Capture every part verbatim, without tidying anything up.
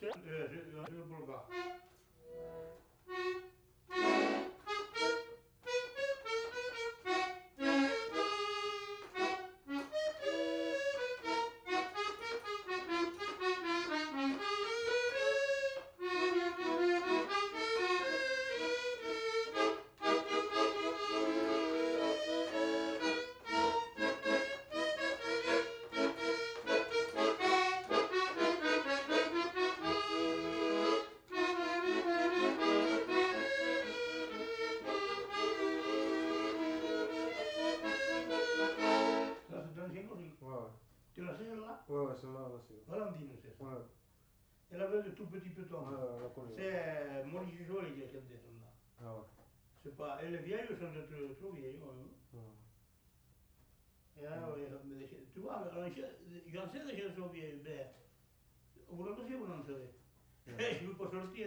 c'est euh, c'est le polka. Ça c'est un chien aussi. Ouais, ouais. Tu la sais celle-là? Ouais, ouais, celle-là, là, c'est. Valentine, c'est ça. Ouais, Elle avait de tout petits petons. ouais, ouais, la connais. C'est Maurice Joly qui a chanté celle-là. Ah ouais. C'est pas. Et les vieilles sont trop, trop vieilles. Ouais. Et là, ouais, mais tu vois, j'en sais des chansons vieilles, mais vous l'en savez, vous n'en savez. Ouais. Je ne peux pas sortir.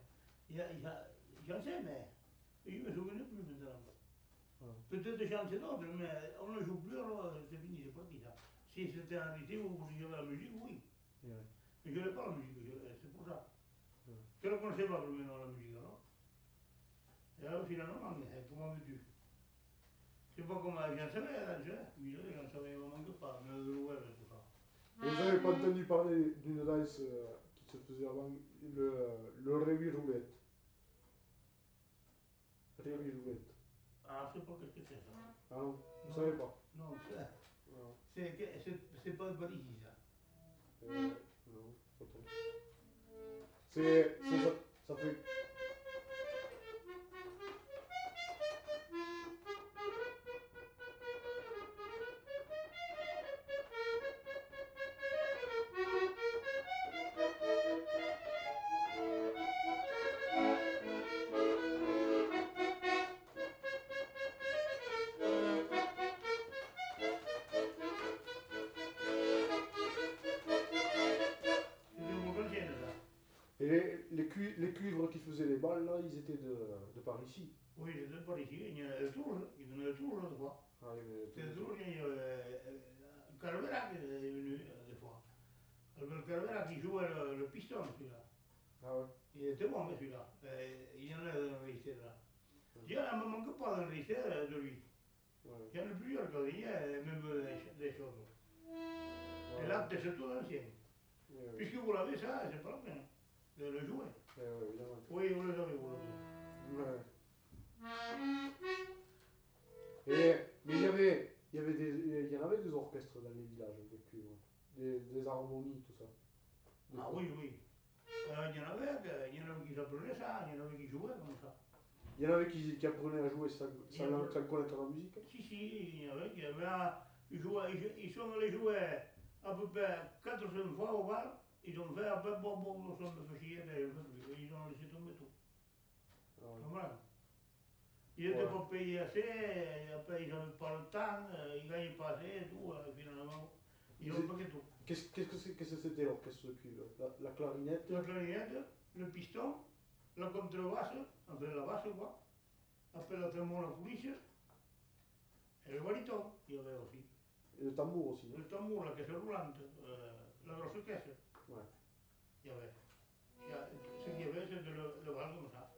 J'en sais, mais je ne me souviens plus maintenant. Ouais. Peut-être chanter d'autres, mais on ne joue plus, alors c'est fini, c'est parti ça. Si c'était en été ou si j'avais la musique, oui. Ouais. Mais je n'ai pas la musique, c'est pour ça. Ouais. Je ne la connaissais pas maintenant la musique, alors. Et alors finalement, comment veux-tu? C'est pas comme j'en savais, mais j'en savais vraiment que pas, mais le web et tout ça. Vous n'avez pas entendu parler d'une danse euh, qui se faisait avant, le, le réveil roulette. Réveil roulette. Ah, je sais pas ce que c'est ça. Ah non, vous ne savez pas? Non, Non. c'est pas de ici ça. Euh, non, pas trop. C'est. Ça, ça fait. Et les, les, cu les cuivres qui faisaient les balles, là, ils étaient de, de par ici. Oui, ils étaient par ici. Il y en a de Tours, il y en a de Tours, je crois. Ah, il y avait C'est de Tours, il y a Carvera qui est venu des fois. Albert Carvera qui jouait le, le piston, celui-là. Ah ouais. Il était bon, celui-là. Il y en a dans le lycée, là. Il y en a, ne me manque pas dans le lycée de lui. Ouais. Il y en a plusieurs, quand il y a même des, des choses. Ouais. Et là, c'est tout ancien. Ouais, ouais. Puisque vous l'avez, ça, c'est pas la peine de le jouer. Ouais, ouais, évidemment. Oui, vous le savez, vous le savez. Ouais. Et, mais il y avait, il y avait des, il y en avait des orchestres dans les villages avec cuivre, des, des harmonies, tout ça. Des Ah fois. oui, oui. Euh, il y en avait, il y en avait qui apprenaient ça, il y en avait qui jouaient comme ça. Il y en avait qui, qui apprenaient à jouer sans, sans, sans connaître la musique. Si, si, il y en avait qui avaient un, ils, jouaient, ils, ils sont allés jouer à peu près quatre ou cinq fois au bal, ils ont fait un peu bon, bon, bon, son de chier, ils ont laissé tomber tout. Ah ouais. Voilà. Ils n'étaient Ouais. pas payés assez, et après ils n'avaient pas le temps, ils ne gagnaient pas assez et tout, et finalement, ils ont payé tout. Qu'est-ce que c'est que c'était l'orchestre de cuivre? La, la clarinette? La clarinette, le piston, la contrebasse, après la basse quoi, après la tromone la police, et le baryton, il y avait aussi. Et le tambour aussi. Le tambour, la caisse roulante, euh, la grosse caisse, Ouais. il y avait. Il y a, ce qu'il y avait, c'était le, le bal comme ça.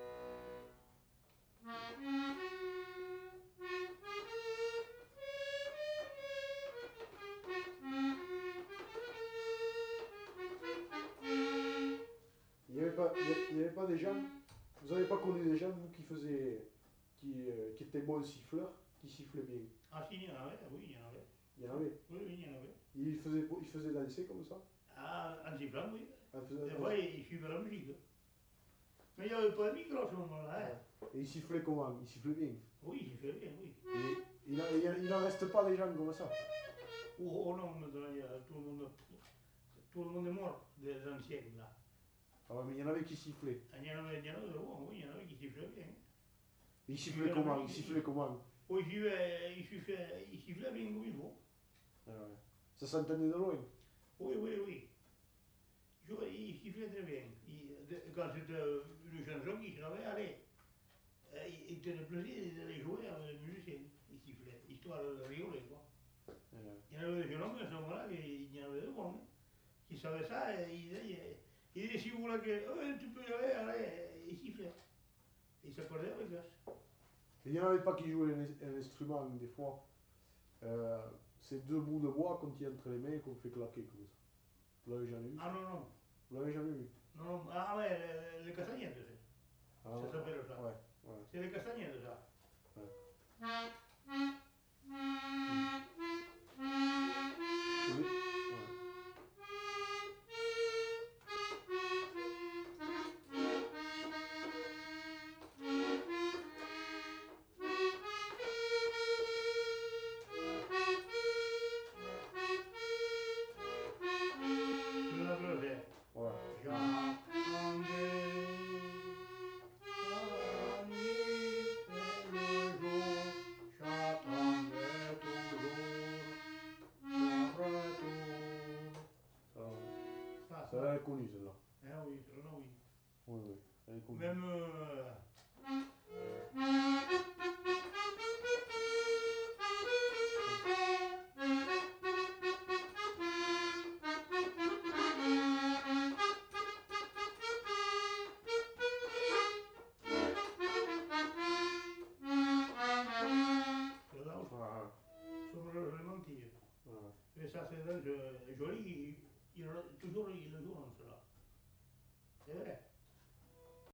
Il n'y avait, pas, il y avait pas des gens, vous n'avez pas connu des gens, vous, qui faisaient, qui, euh, qui étaient bons siffleurs, qui sifflaient bien? Ah si, il y en avait, oui, il y en avait. Il y en avait. Oui, oui, il y en avait. Ils faisaient, ils faisaient danser comme ça? Ah, en sifflant, oui. Ah, ils faisaient Et danser. ouais, ils suivaient la musique. Mais il n'y avait pas de micro à ce moment-là. Hein. Ouais. Et ils sifflaient comment? Ils sifflaient bien. Oui, ils sifflaient bien, oui. Et il n'en reste pas des gens comme ça. Oh, oh non, maintenant, il y a, tout, le monde, tout le monde est mort, des anciens là. Ah ouais, mais il y en avait qui sifflaient. Il y en avait, il y en avait, oh, oui, il y en avait qui sifflaient bien. Et ils sifflaient comment? Ils sifflaient comment? Oui, il sifflait, il sifflait, il sifflait bien comme il faut. Ah ouais. Ça s'entendait de loin. Oui, oui, oui. Il sifflait très bien. Il, quand c'était une chanson qui savait aller, il tenait plaisir d'aller jouer avec les musiciens. Il sifflait, histoire de rigoler, quoi. Ah ouais. Il y en avait des jeunes hommes à ce moment-là, il y en avait deux bons, qui savaient ça, et ils disaient, il joue la gueule, oh, tu peux y aller, allez, il sifflait. Et il s'accordait avec l'as. Et il n'y en avait pas qui jouaient un, un instrument, des fois. Euh, c'est deux bouts de bois qu'on tient entre les mains et qu'on fait claquer comme ça. Vous l'avez jamais vu? Ah non, non. Vous l'avez jamais vu? Non, non. Ah ouais, les, les castagnettes, c'est. Ah, Ça s'appelle ça. Ouais, ouais. C'est les castagnettes, ça. Ouais. Oui. Ouais. Le bleu, c'est. Ouais. J'attendais la nuit et le jour, j'attendais toujours ton retour. Ça, Ça, ça, elle est connue, celle-là. Ah oui, celle-là, oui. Oui, oui. Elle est connue. Même. Euh, celle-là aussi. Ah, Sur le, le mantille. ah. Mais ça, c'est donc, euh, joli. Il, il, toujours, il le joue, cela. C'est vrai.